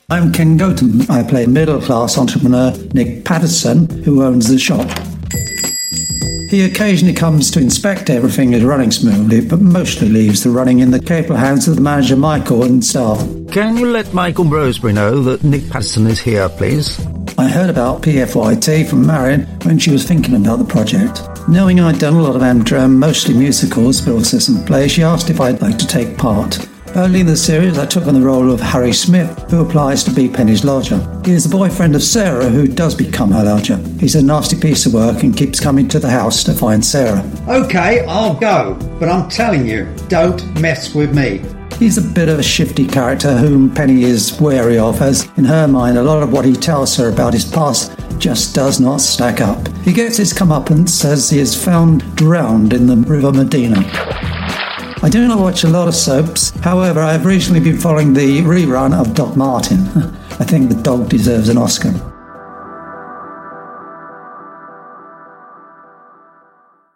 I'm Ken Gotham. I play middle-class entrepreneur Nick Patterson, who owns the shop. He occasionally comes to inspect everything is running smoothly, but mostly leaves the running in the capable hands of the manager Michael and staff. Can you let Michael Brosbury know that Nick Patterson is here, please? I heard about PFYT from Marion when she was thinking about the project. Knowing I'd done a lot of amateur and mostly musicals, but also some plays, she asked if I'd like to take part. Early in the series, I took on the role of Harry Smith, who applies to be Penny's lodger. He is the boyfriend of Sarah, who does become her lodger. He's a nasty piece of work and keeps coming to the house to find Sarah. Okay, I'll go, but I'm telling you, don't mess with me. He's a bit of a shifty character whom Penny is wary of, as in her mind a lot of what he tells her about his past just does not stack up. He gets his comeuppance as he is found drowned in the River Medina. I do not watch a lot of soaps, however I have recently been following the rerun of Doc Martin. I think the dog deserves an Oscar.